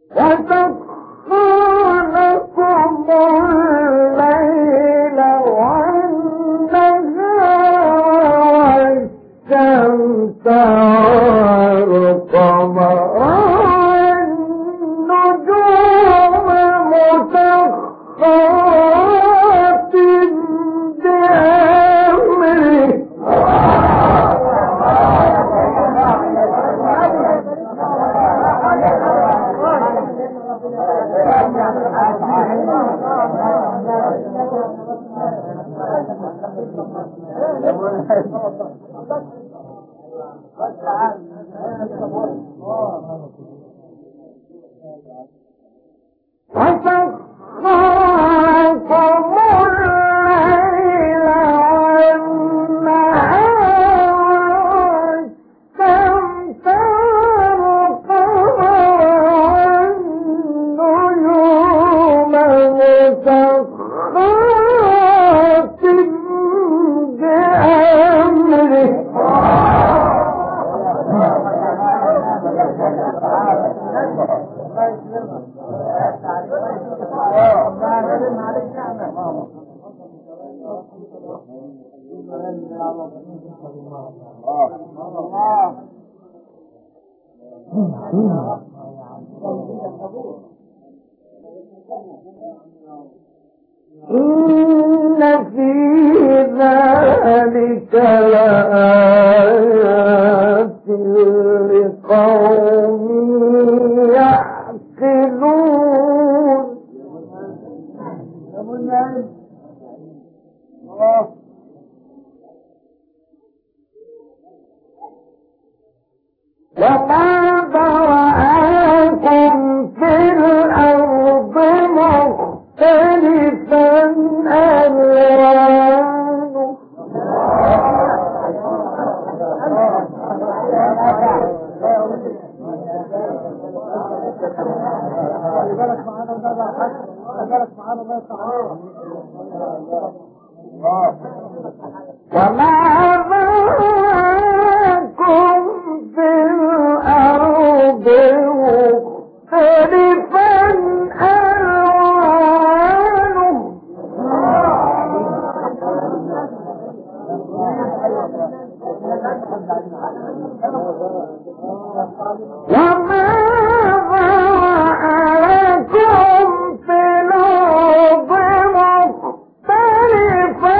إن في ذلك لآيات لقوم يعقلون. وما ذرأكم في الأرض مختلفا ألوانه وما ذرأكم في الأرض مختلفا ألوانه وما ذرأكم في الأرض مختلفا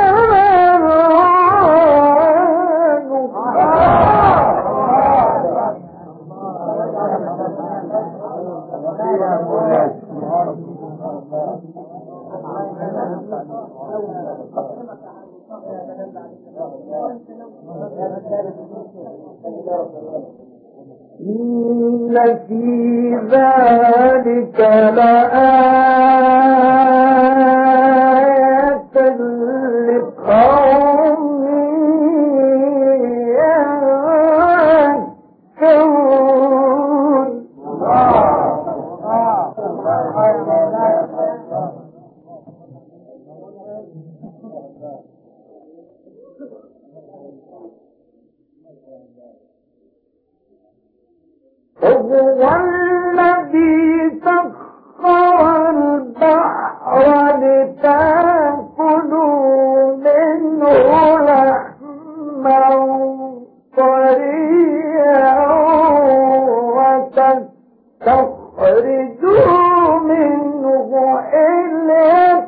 إن في ذلك لآية لقوم يذكرون. وهو الذي سخر البحر لتأكلوا منه لحما طريا وتستخرجوا منه حلية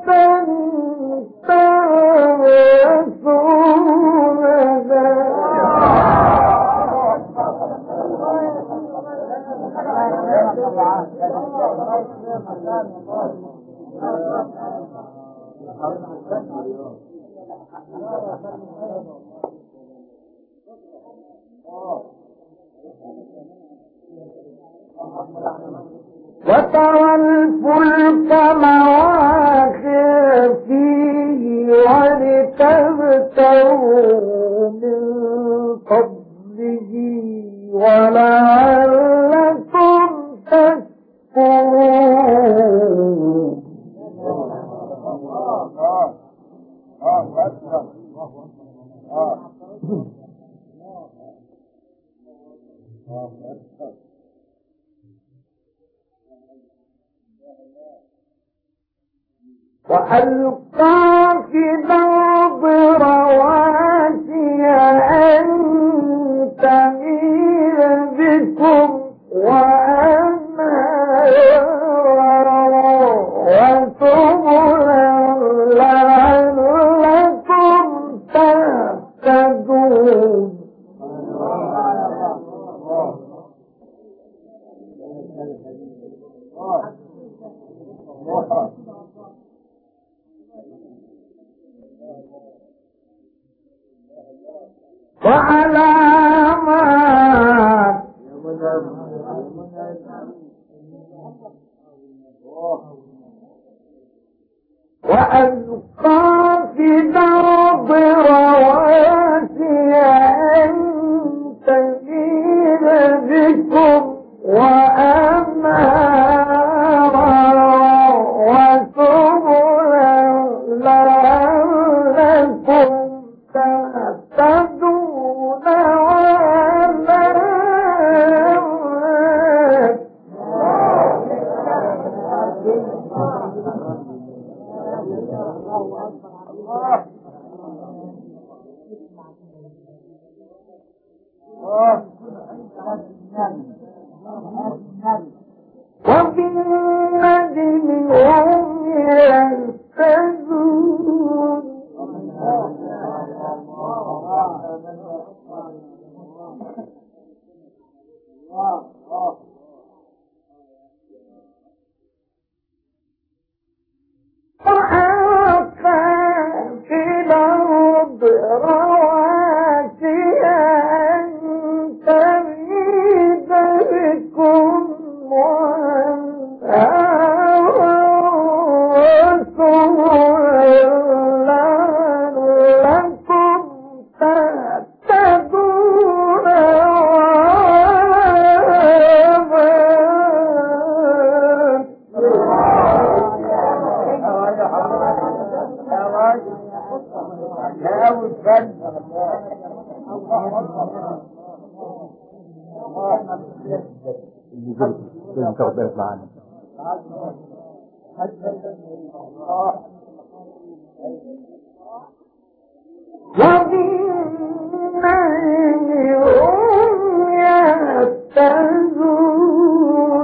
وترى الفلك مواخر فيه ولتبتغوا من فضله ولعلكم تشكرون. وألقى في الأرض رواسي أن تميد بكم وأنهارا وسبلا لعلكم تهتدون. وعلامات وألقى في الأرض رواسي أن تميد بكم وأنهارا وسبلا لعلكم تهتدون. وبالنجم هم يهتدون. وألقى في الأرض رواسي أن تميد بكم وأنهارا وسبلا لعلكم تهتدون. لازم تاخد بالك معانا. وبالنجم هم يهتدون.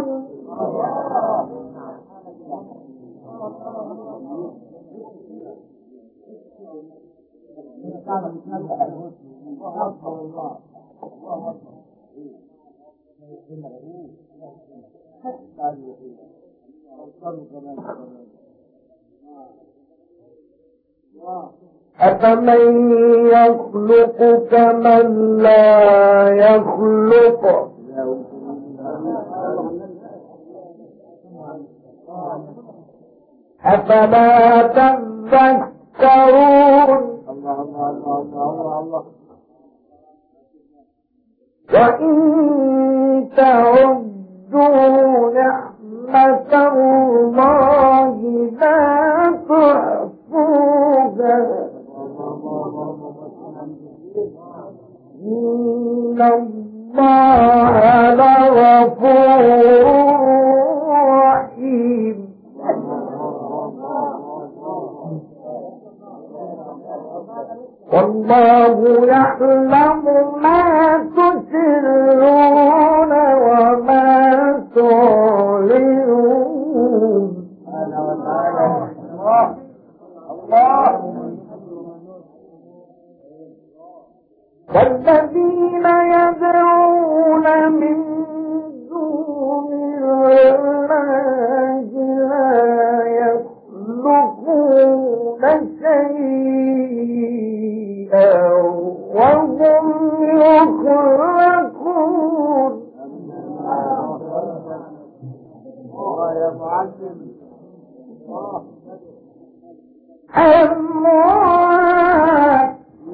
أفمن يخلق كمن لا يخلق أفلا تذكرون. وإن تعدوا نعمة الله لا تحصوها إن الله لغفور رحيم. والله يعلم ما تسرون وما تعلنون. والذين يدعون من دون الله لا يخلقون شيئا وهم يخلقون. أموات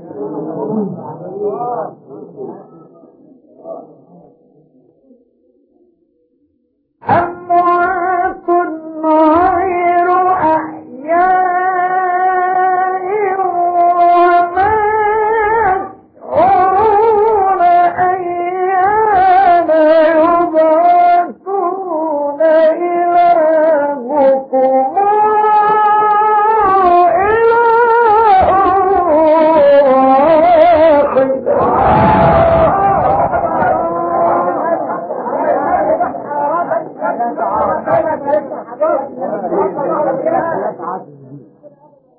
أموات غير أحياء وما يشعرون أيان يبعثون. إلهكم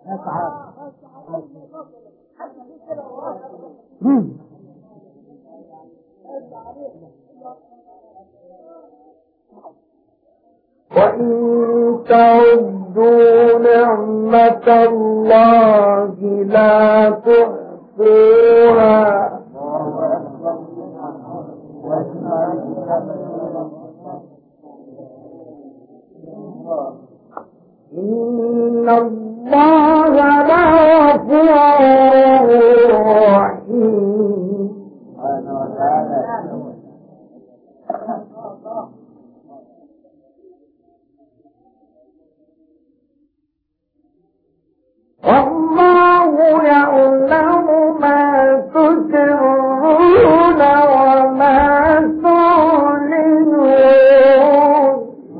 وإن تعدوا نعمة الله لا تحصوها إن الله لغفور رحيم. والله يعلم ما تسرون وما تعلنون.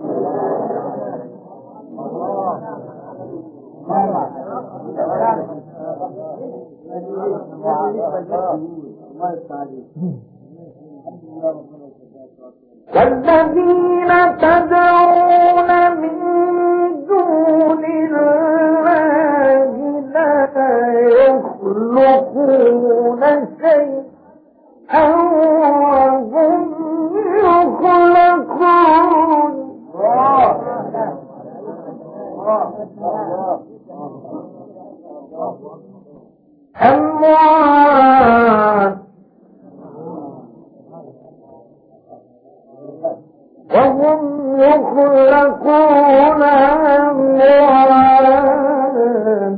والذين تدعون من دون الله لا يخلقون شيئا وهم يخلقون. أموات وهم يخلقون أموات.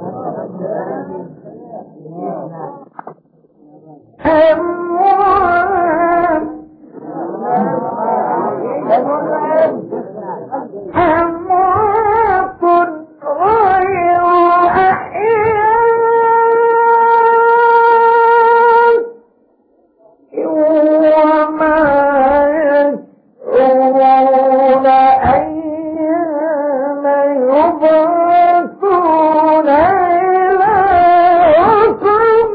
أموات غير أحياء وما يشعرون أيان يبعثون. إلهكم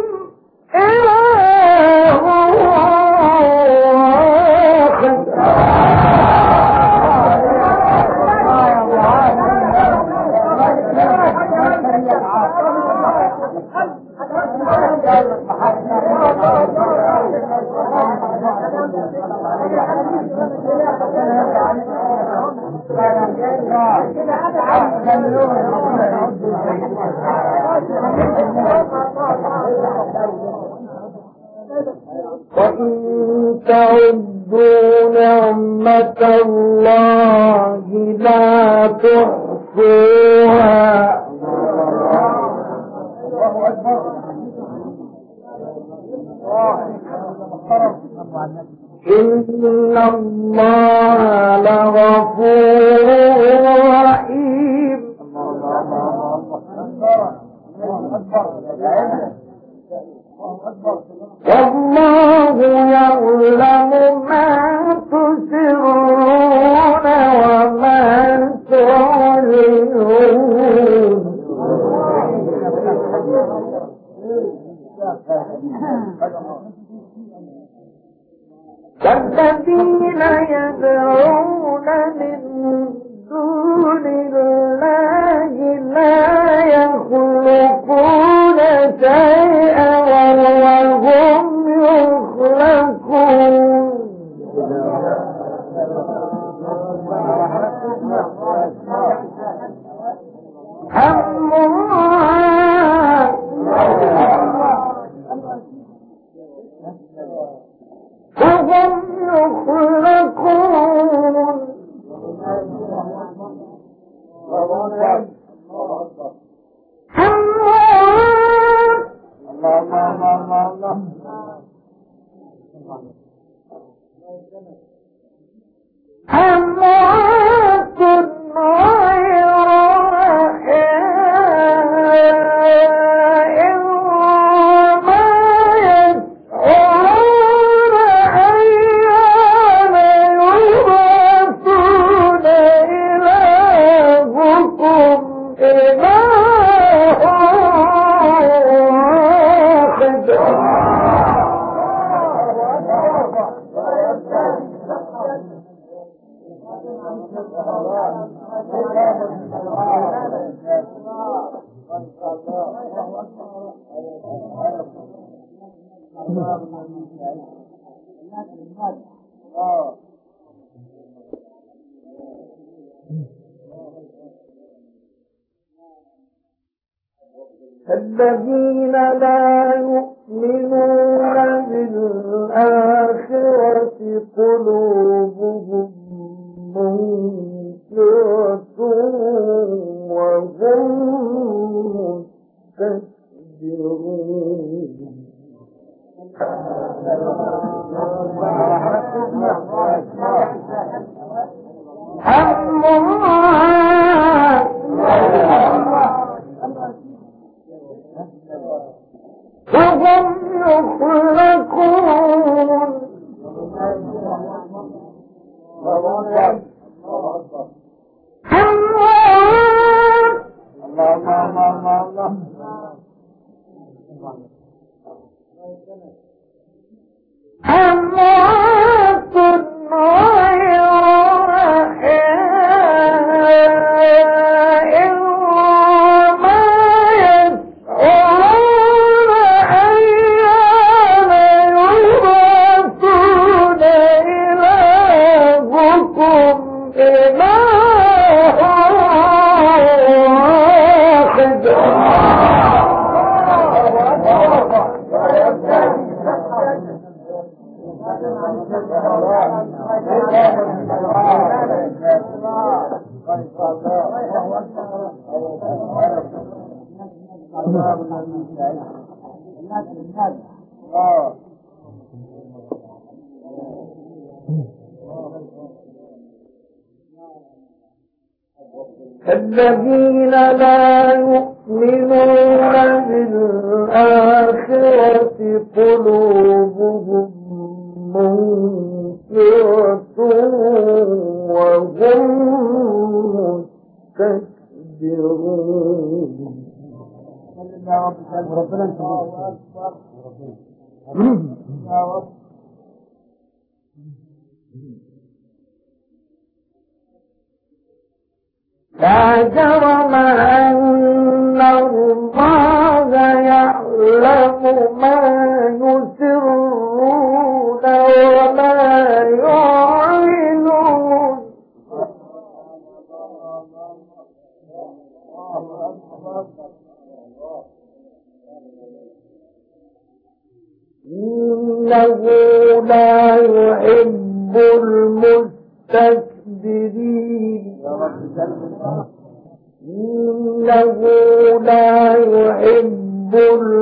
إله واحد. وإن تعدوا نعمة الله لا تحصوها. إن الله لغفور رحيم. والله يعلم ما تسرون وما تعلنون. والذين يدعون من دون الله لا يخلقون شيئا وهم يخلقون. أموات وهم يخلقون. أموات غير أحياء وما يشعرون أيان يبعثون. إلهكم إله واحد. الذين لا يؤمنون بالآخرة قلوبهم منكرة وهم مستكبرون وهم يخلقون أموات غير أحياء وما يشعرون أيان يبعثون إلهكم إله واحد الذين لا يؤمنون بالآخرة قلوبهم منكرة وهم مستكبرون لا جرم أن الله يعلم ما يسرون وما يعلنون إنه لا يحب المستكبرين إنه لا يحب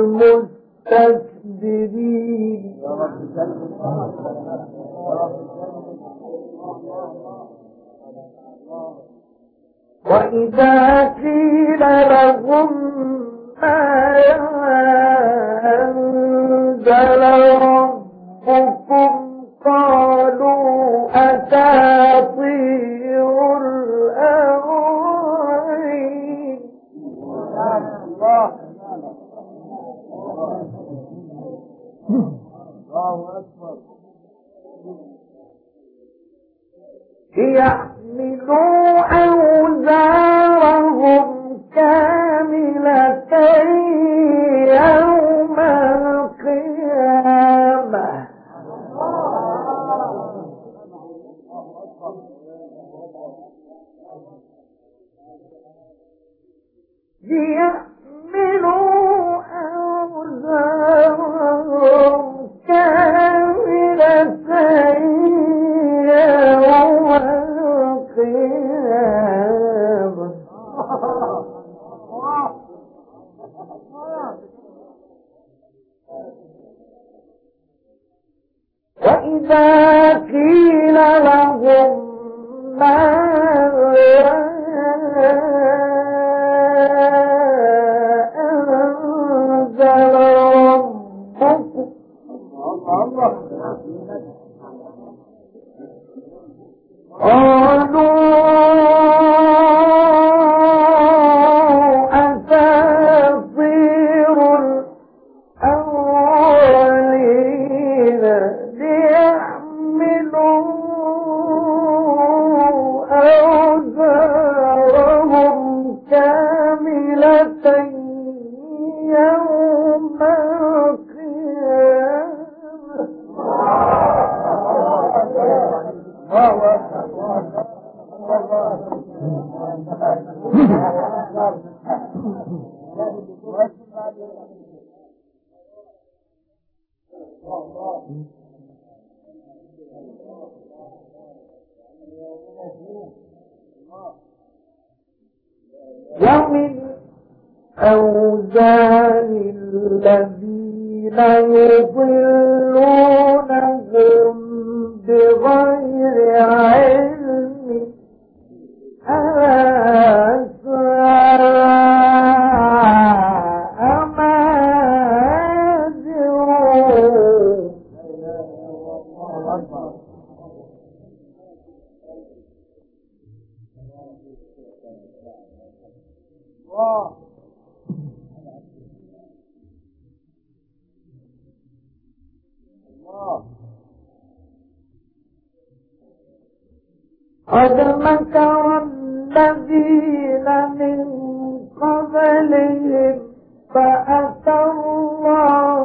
المستكبرين وإذا قيل لهم ما أنزل ربكم قالوا أساطير الأولين ليحملوا أوزارهم كاملة يوم القيامة ليحملوا أوزارهم كاملة يوم القيامة وإذا قيل لهم ماذا أنزل ومن أوزان الذين يضلونهم بغير علم ألا ساء ما يزرون. قد مكر الذين من قبلهم فأتى الله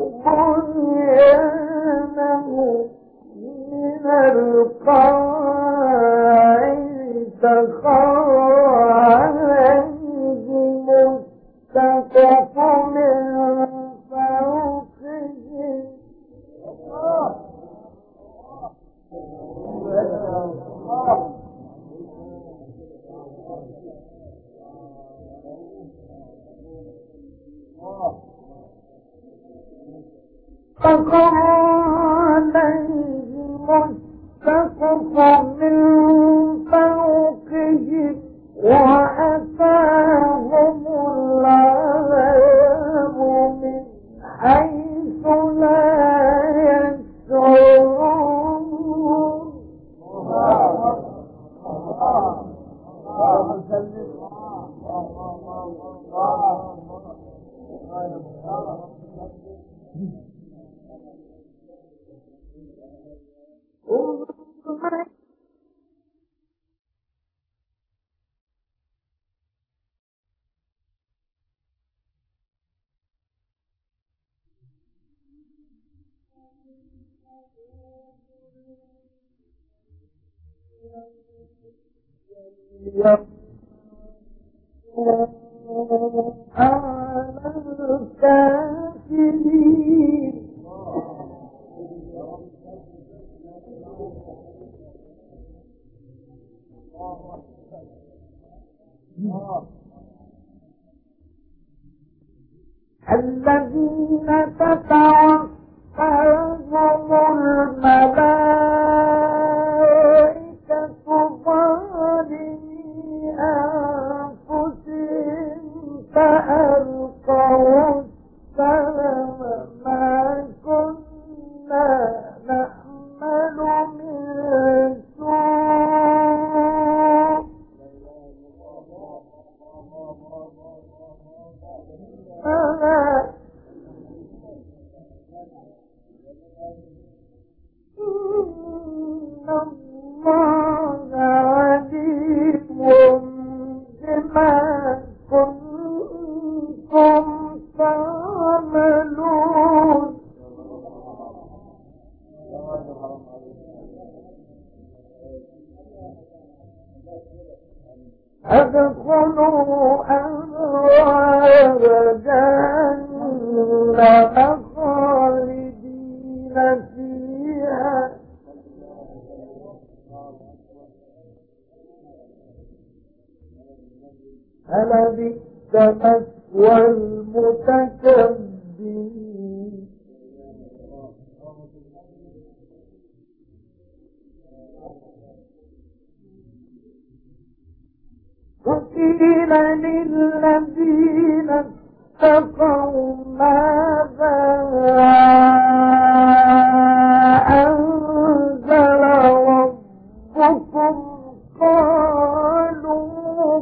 بنيانه من القواعد فخر عليهم السقف من فوقهم. فخر عليهم السقف من فوقهم وأتاهم العذاب من حيث لا يشعرون. على الكافرين. الذين تتوفاهم الملائكة ظالمي أنفسهم فألقوا السلم ما كنا نعمل من سوء إن الله عليم بما كنتم تعملون. ادخلوا أبواب جهنم خالدين فيها فلبئس مثوى المتكبرين. وقيل للذين اتقوا ماذا أنزل ربكم قالوا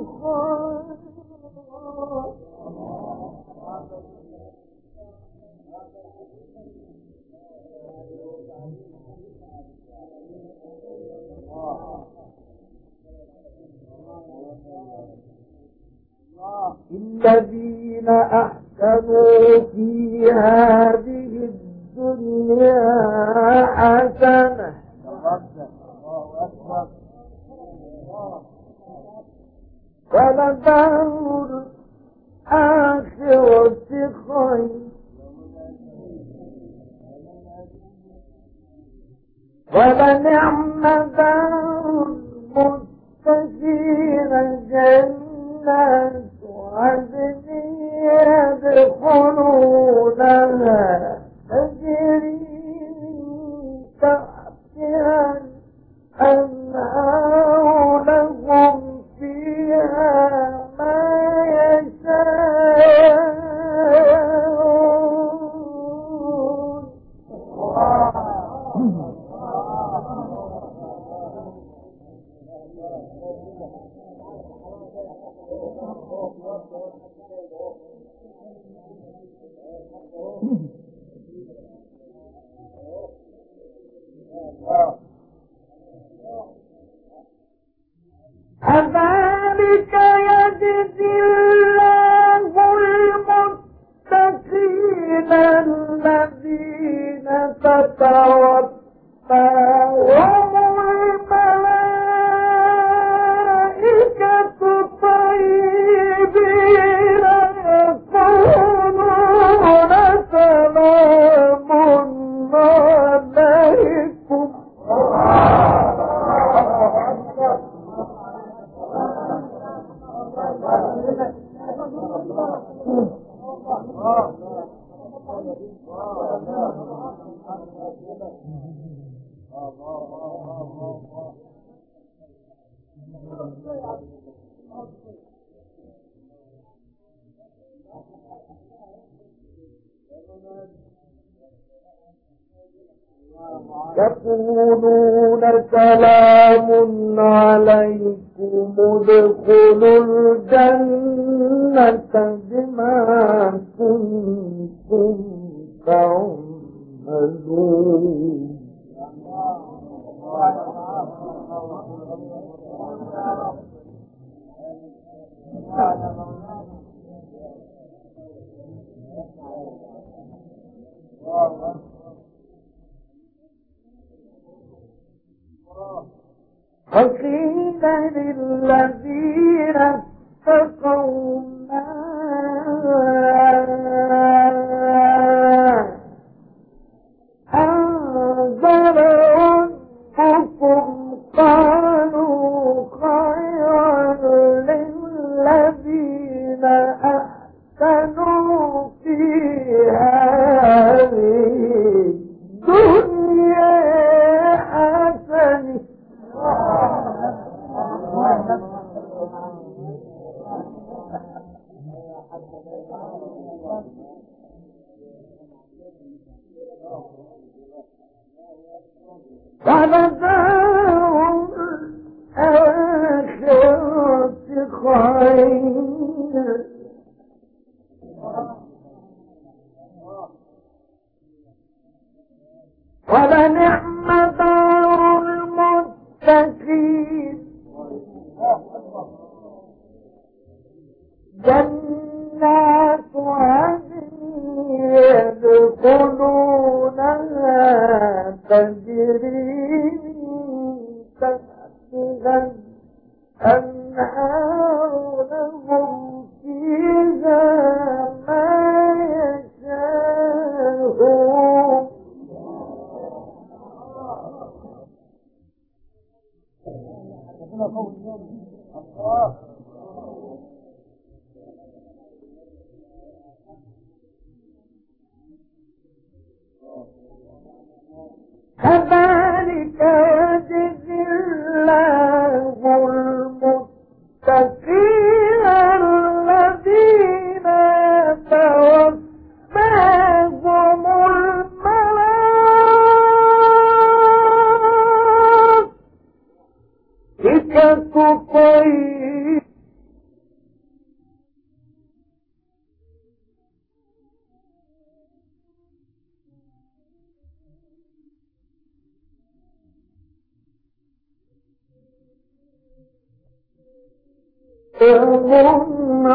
الذين أحسنوا في هذه الدنيا حسنة ولنعم دار المتقين جنات عدن يدخلونها تجري من تحتها الأنهار لهم فيها ما يشاءون. كذلك يجزي الله المتقين الذين تتوفاهم الملائكة طيبين يقولون سلام عليكم. يقولون سلام عليكم ادخلوا الجنة بما كنتم تعملون. وقيل للذين اتقوا أنزل ربكم قالوا خيرا للذين أحسنوا في هذه الدنيا حسنة. ولدار الآخرة خير ولنعم دار المتقين جنات عدن يدخلونها تجري من تحتها الأنهار لهم فيها ما يشاءون. كذلك يجزي الله المتقين الذين توفاهم الملائكة طيبين سلام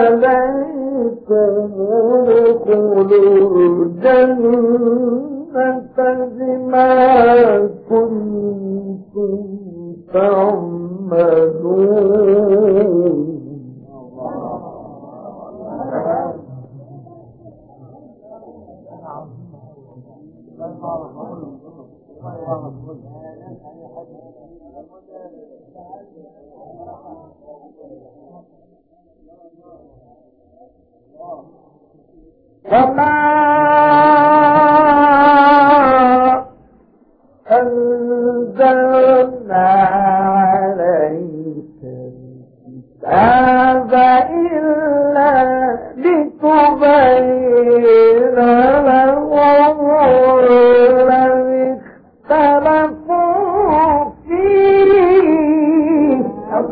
عليكم ادخلوا الجنة بما كنتم تعملون. وما أنزلنا عليك الكتاب إلا لتبين لهم الذي اختلفوا فيه.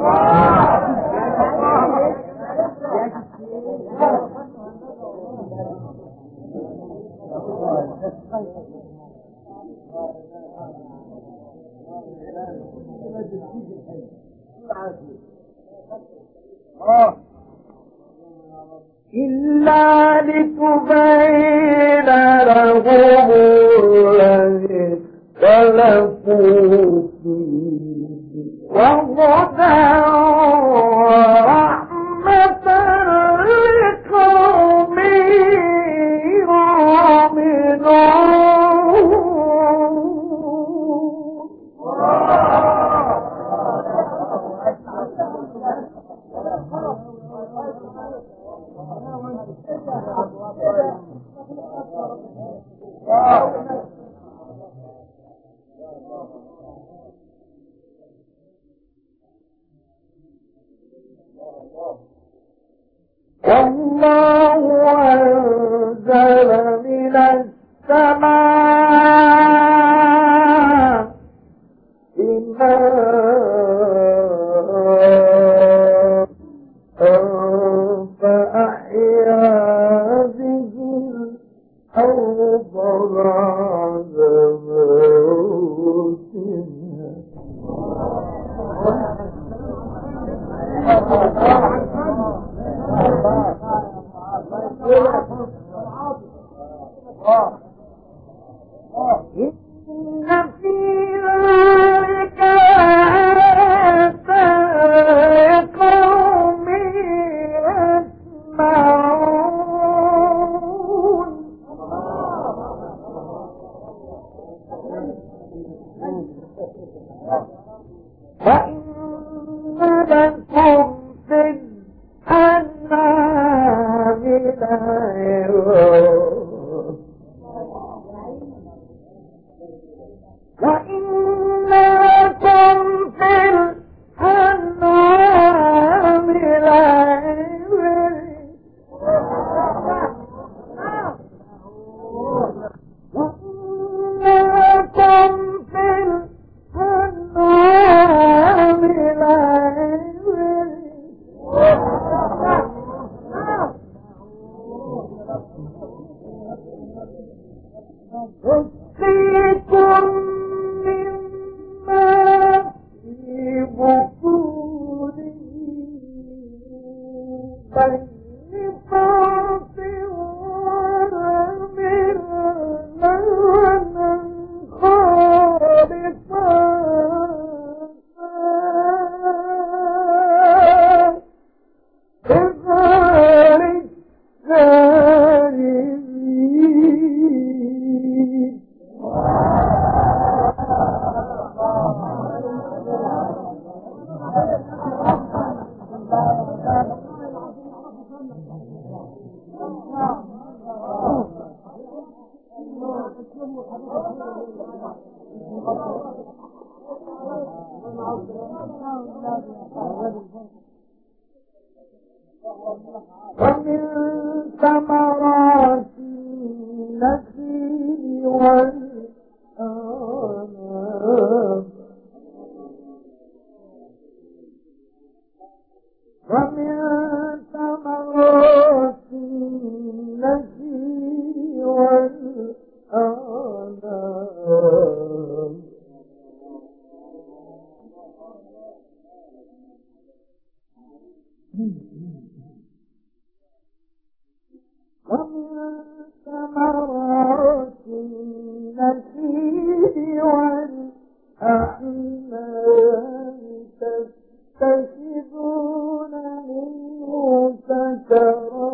إلا لتبين لهم الذي اختلفوا فيه وهدى ورحمة لقوم والله أنزل من السماء ماء فأحيا به الأرض بعد إن في ذلك لآيات لقوم يسمعون. وإن لكم في الأنعام لعبرة وإن لكم في الأنعام لعبرة وإن لكم في الأنعام لعبرة يسقيكم مما في بطونه بين فرث ودم لبنا خالصا لغير السائلين. ومن ثمرات النخيل والأعناب ومن ثمرات النخيل والأعناب ومن ثمرات النخيل والأعناب تتخذون منه سكرا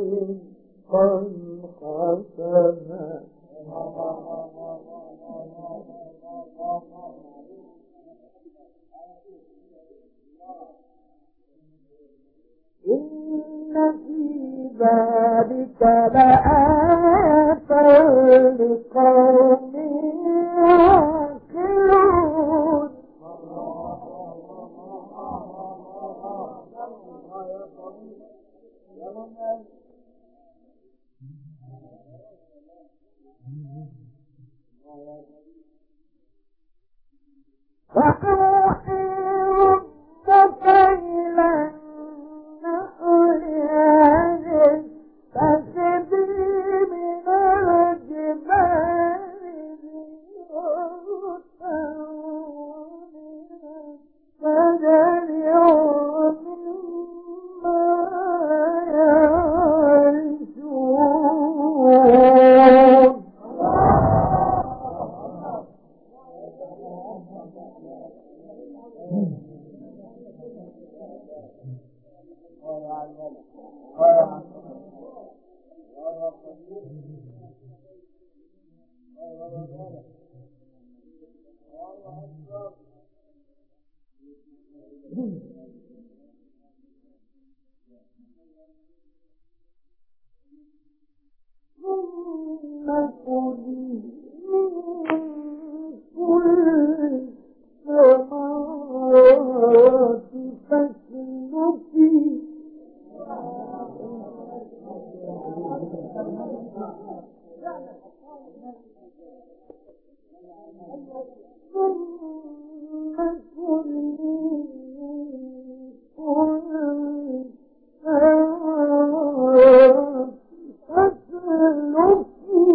ورزقا حسنا إن في ذلك لآية لقوم يعقلون وأوحي ربك إلى النحل أن اتخذي من الجبال بيوتا ومن الشجر ومما يعرشون ثم كلي من كل الثمرات فاسلكي ثم كلي من كل الثمرات فاسلكي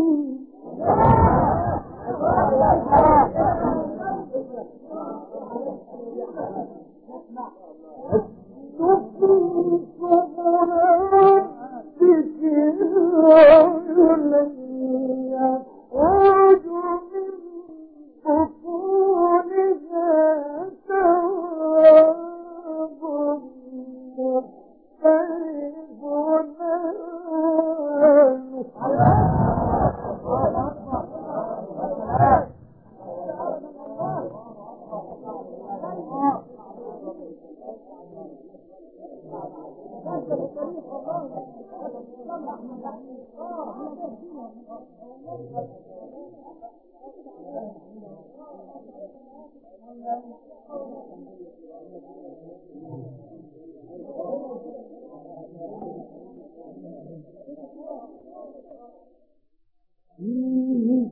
فيه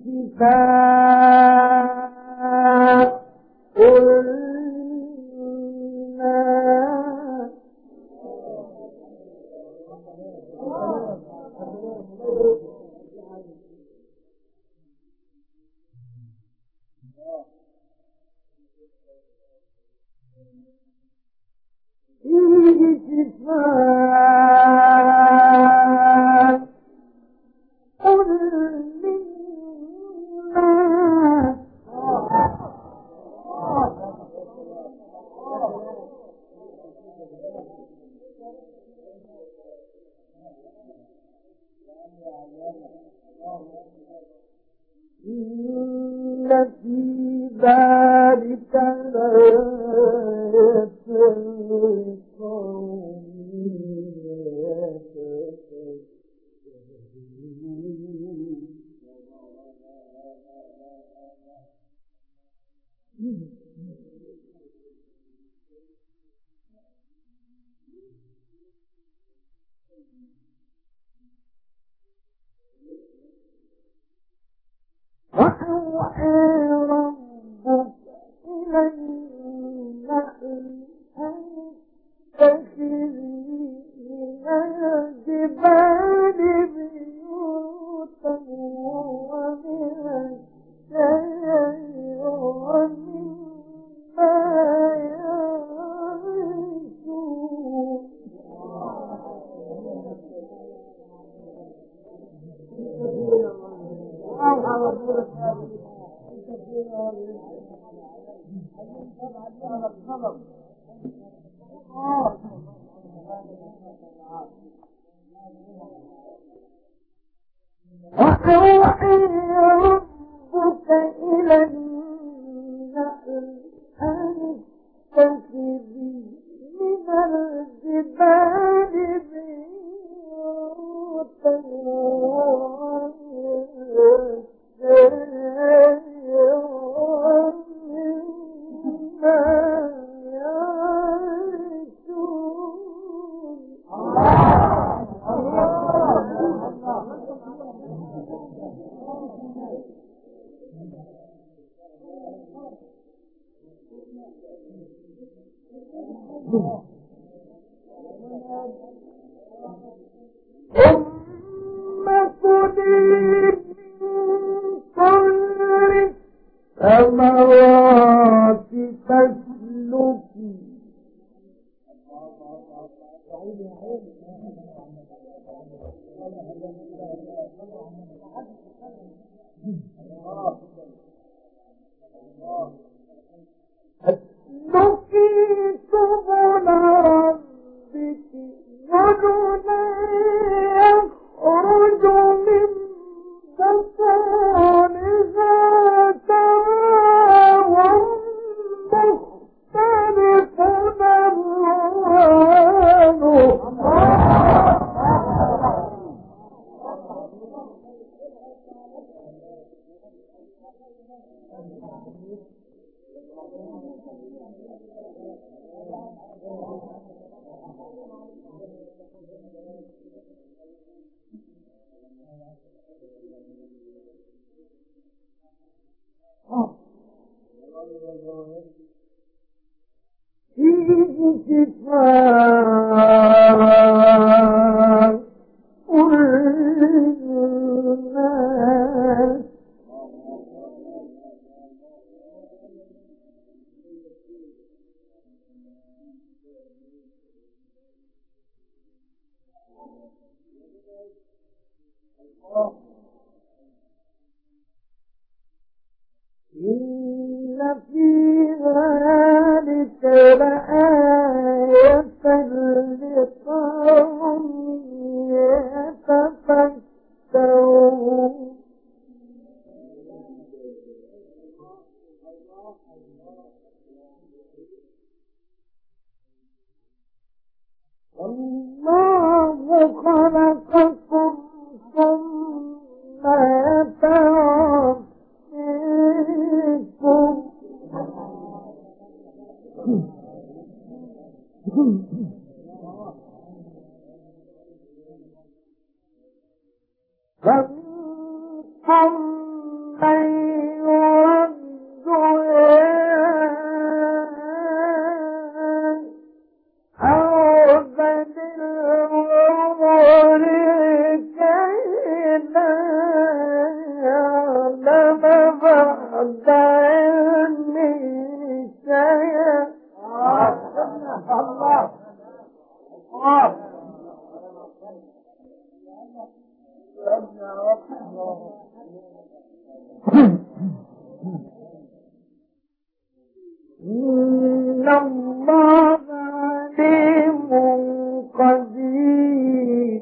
شفاء للناس فيه شفاء للناس إن في ذلك لآية لقوم وأوحى ربك إلى النحل أن اتخذي من الجبال بيوتا ومن الشجر ومما يعرشون وأوحي ربك إلى النحل أن ثمرات تسلكي اسلكي سبل ربك ذللا يخرج من بطونها سواء مختلف ألوانه. فيه شفاء للناس إن في ذلك لآية لقوم يتفكرون. الله خلقكم ثم يتوفيكم فمنكم من يرد أرذل العمر كي لا يعلم بعد علم شيئا. الله إن الله عليم قدير.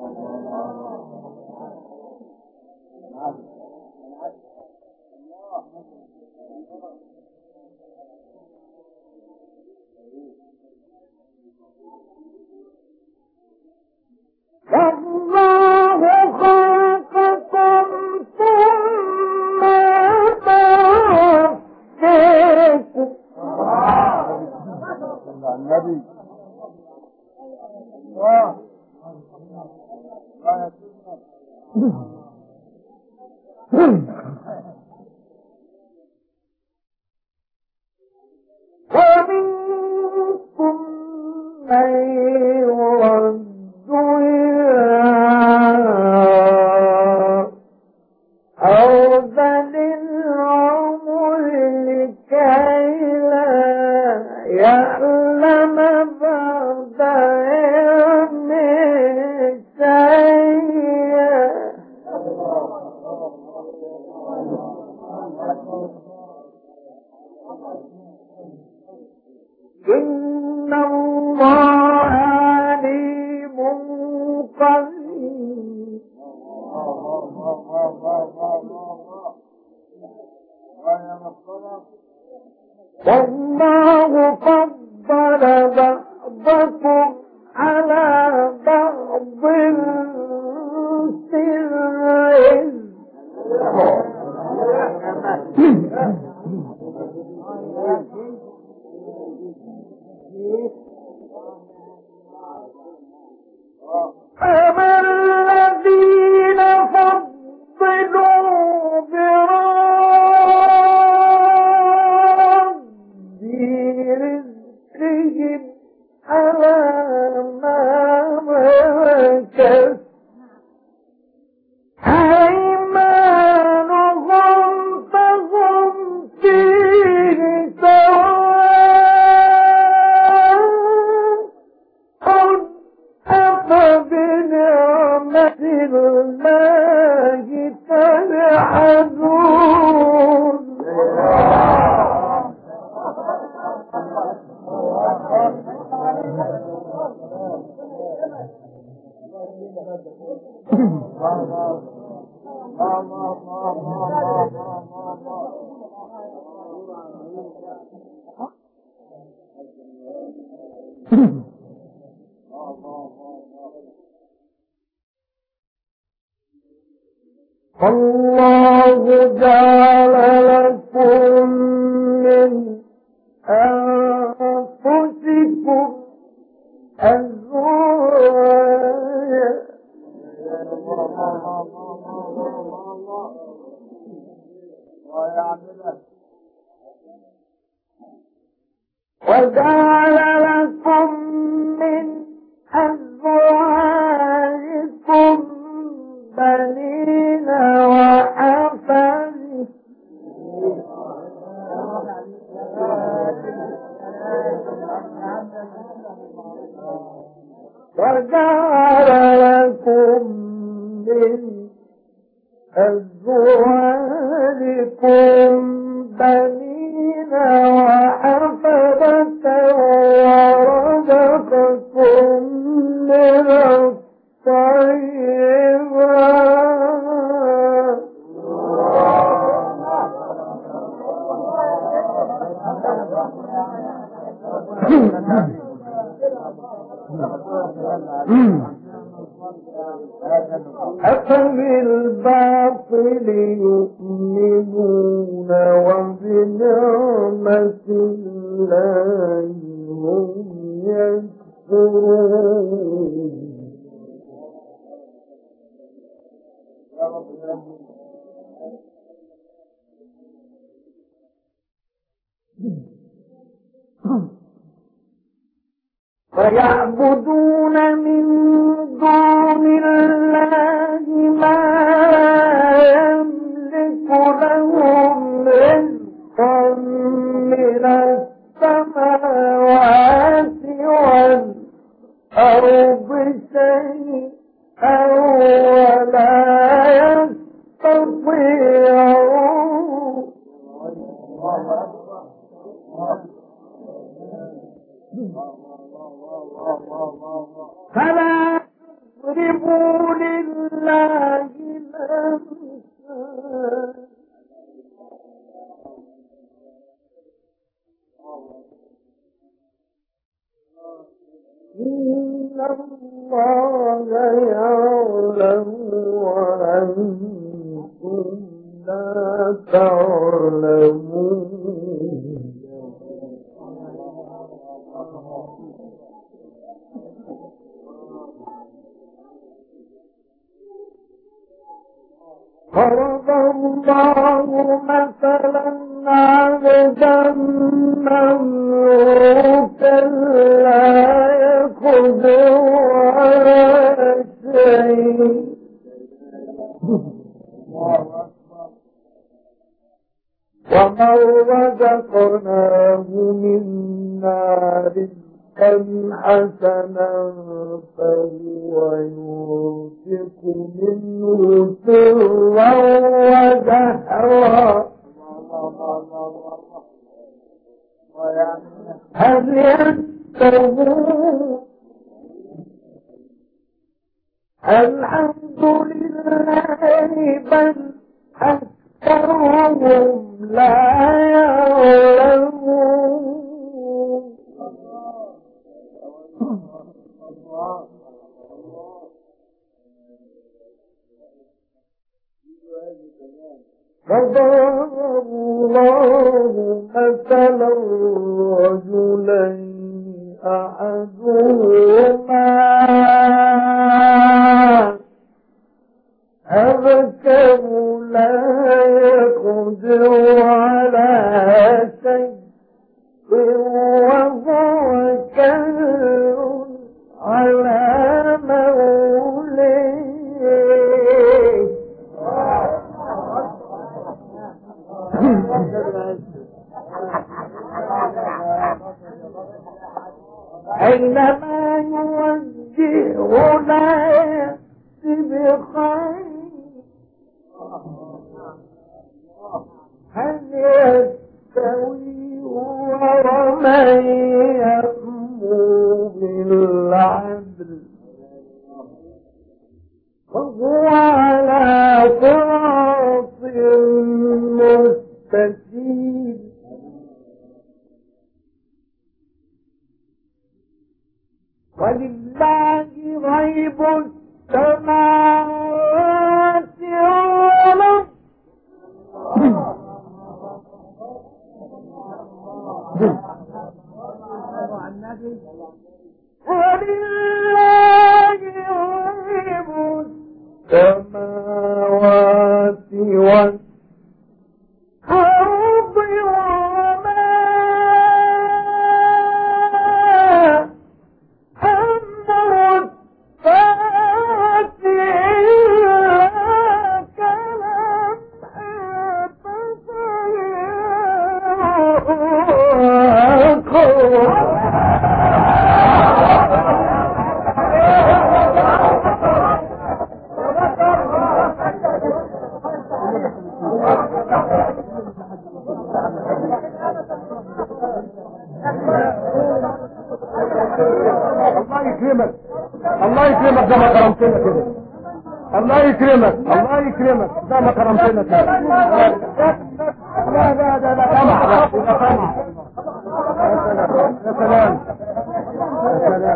الله خلقكم ثم يتوفيكم. النبي ومنكم من يرد أرذل العمر لكي لا يعلم بعد علم شيئا. إن الله عليم قدير. والله فضل بعضكم على بعض في الرزق. فما الذين فضلوا براد بهم على ما ملكت أيمانهم فهم فيه سواء قل أفبنعمة الله تجحدون الله جعل لكم من أنفسكم أزواجا وجعل لكم من أزواجكم بنين وحفظ وجعل لكم من أزواجكم بنين وحفظة ورزقكم من الطيبات أفبالباطل يؤمنون وبنعمة الله هم يكفرون ويعبدون من دون الله ما يملك لهم رزقا من السماوات والأرض شيئا ولا يستطيعون فلا تضربوا لله الأمثال إن الله يعلم وأنتم لا تعلمون ضرب الله مثلا عبدا مملوكا لا يقدر على شيء ومن رزقناه منا رزقا حسنا فهو ينفق منه سرا وجهرا هل يستوون الحمد لله بل أكثرهم لا يعلمون فضرب الله مثلا رجلين أحدهما أبكم لا يقدر على شيء وهو أينما يوجهه لا يأتي بخير هل يستوي هو ومن يأمر بالعدل وهو على صراط مستقيم ولله غيب السماوات والأرض ولله غيب السماوات والأرض الله يكرمك زي ما كرمتنا كده. الله يكرمك الله يكرمك زي ما كرمتنا كده. لا لا لا لا طمع طمع. يا سلام يا سلام.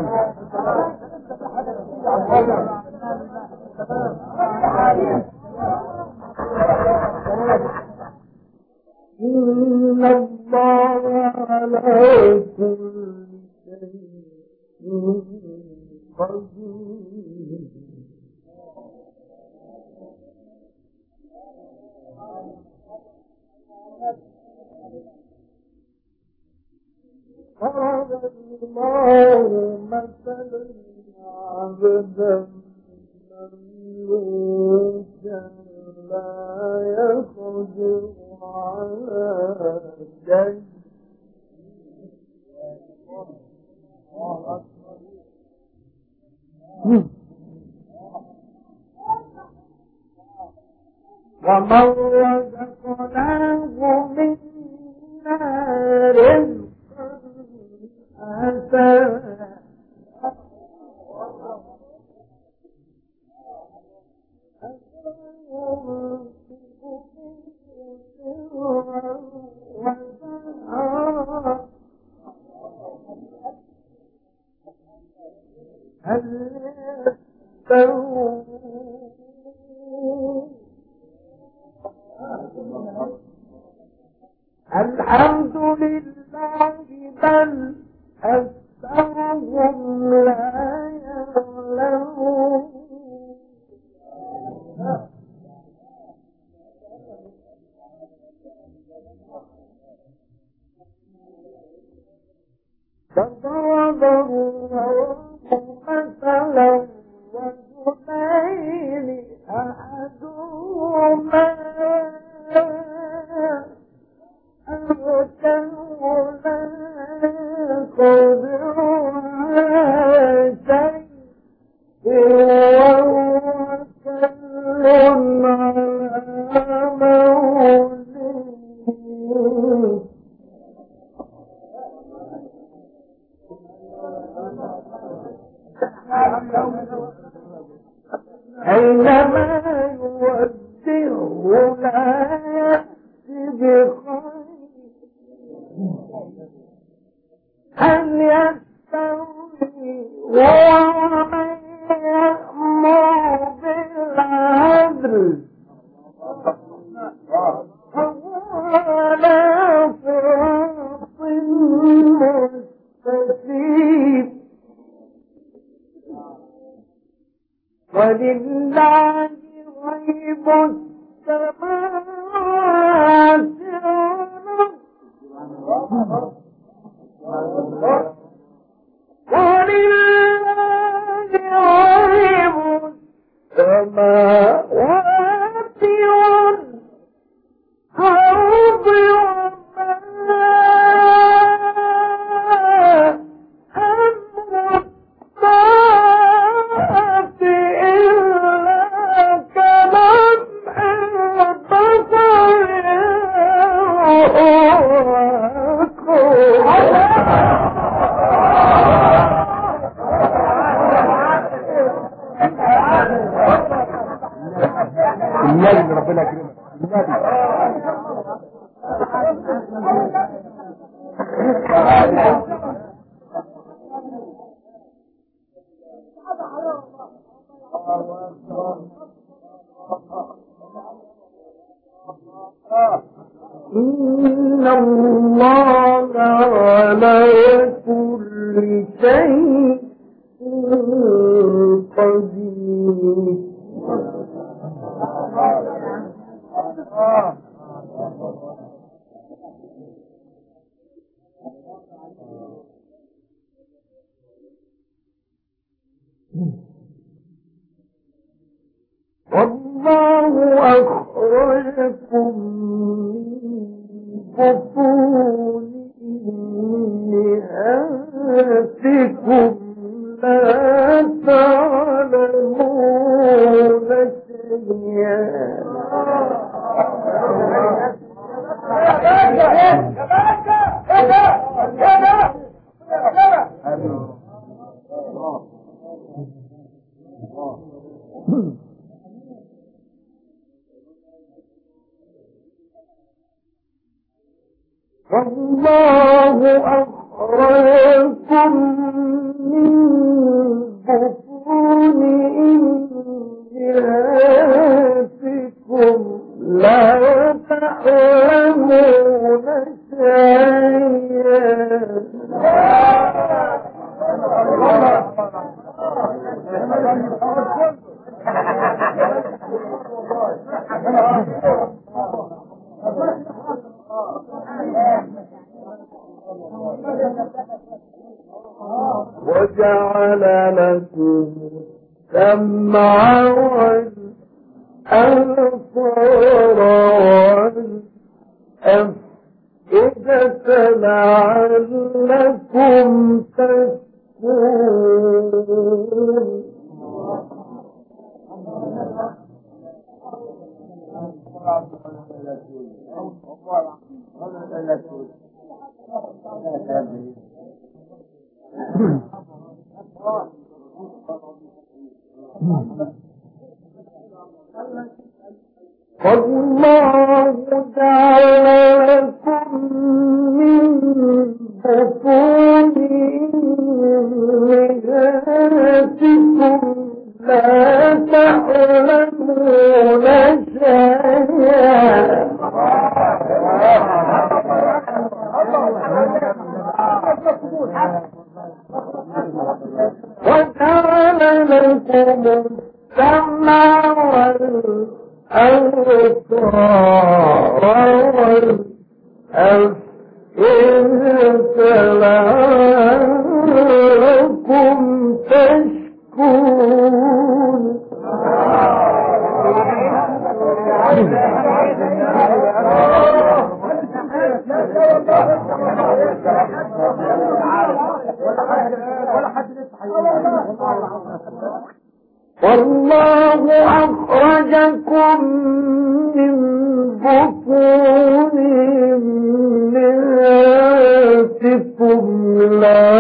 إن الله على كل شيء قدير ضرب الله مثلا عبدا مملوكا لا يقدر على شيء ومن رزقناه منا رزقا حسنا الحمد لله بل أكثرهم لا يعلمون فضرب الله مثلا رجلين أحدهما أبكم لا يقدر على شيء وهو كل على مولده أينما يوجهه لا يأتي بخير هل يستوي هو ومن يأمر بالعدل وهو على صراط مستقيم ولله غيب السماوات والأرض ولله غيب السماوات والأرض وما أمر كل شيء قدير. والله أخرجكم من بطون أمهاتكم لا تعلمون شيئا. والله أخرجكم من بطون أمهاتكم لا تعلمون وجعل لكم السمع والأبصار والأفئدة لعلكم تشكرون. والله جعل لكم من بطون أمهاتكم لا تعلمون شيئا وجعل لكم السمع والأبصار والأفئدة لعلكم تشكرون. والله أخرجكم من بطون أمهاتكم لا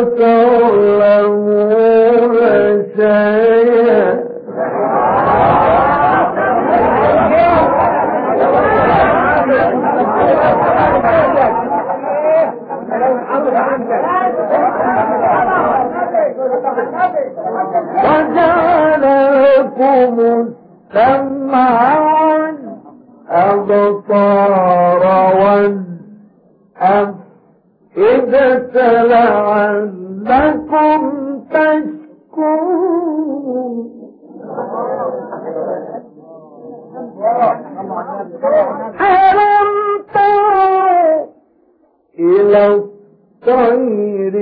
تعلمون شيئا وجعل لكم السمع والأبصار والأفئدة لعلكم تشكرون. ألم تروا إلى الطير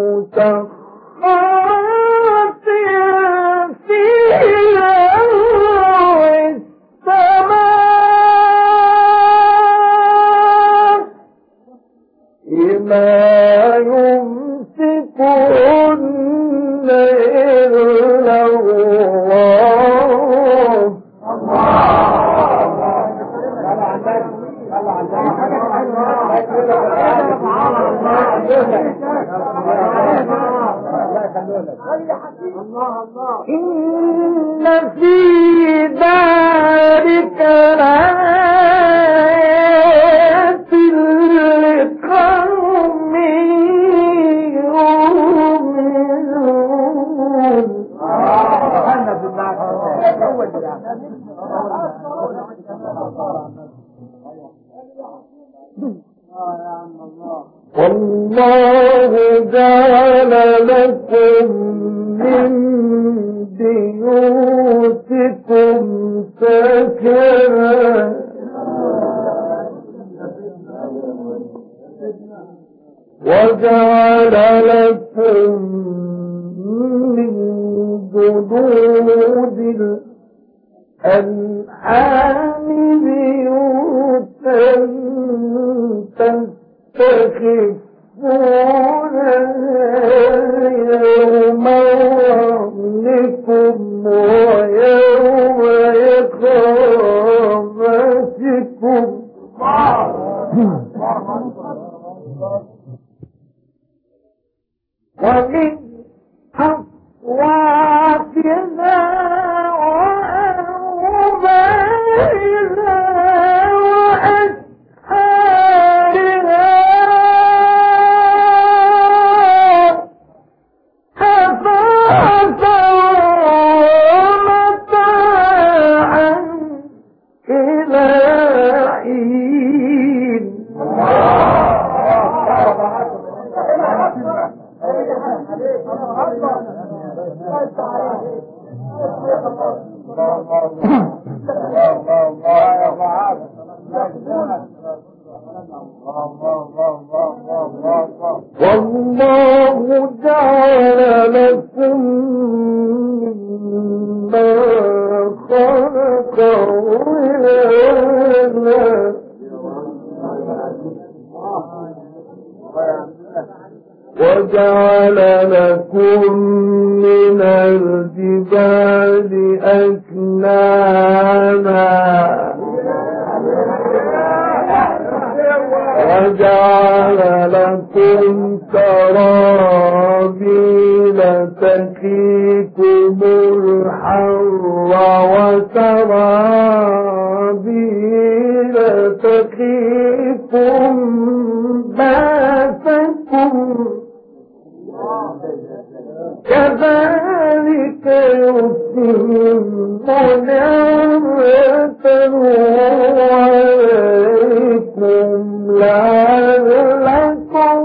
مسخرات في السماء ما يمسكهن إلا الله. إن في ذلك لآيات لقوم يؤمنون. والله جعل لكم من بيوتكم سكنا وجعل لكم من جلود الأنعام بيوتا تستخفونها يوم ظعنكم ويوم إقامتكم ومن أصواتها وأوبارها وأشعارها أثاثا ومتاعا إلى حين والله جعل لكم مما خلق ظلالا وجعل لكم من الجبال أكنانا وجعل لكم سرابيل تقيكم الحر وسرابيل تقيكم باسكم كذلك يتم نعمته عليكم لعلكم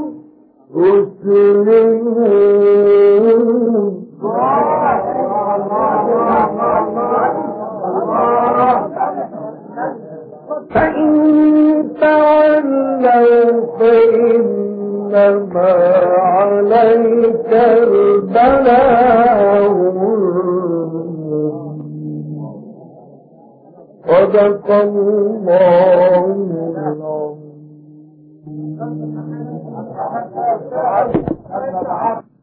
تسلمون فإن تولوا فإنما عليك البلاغ صدق الله العظيم.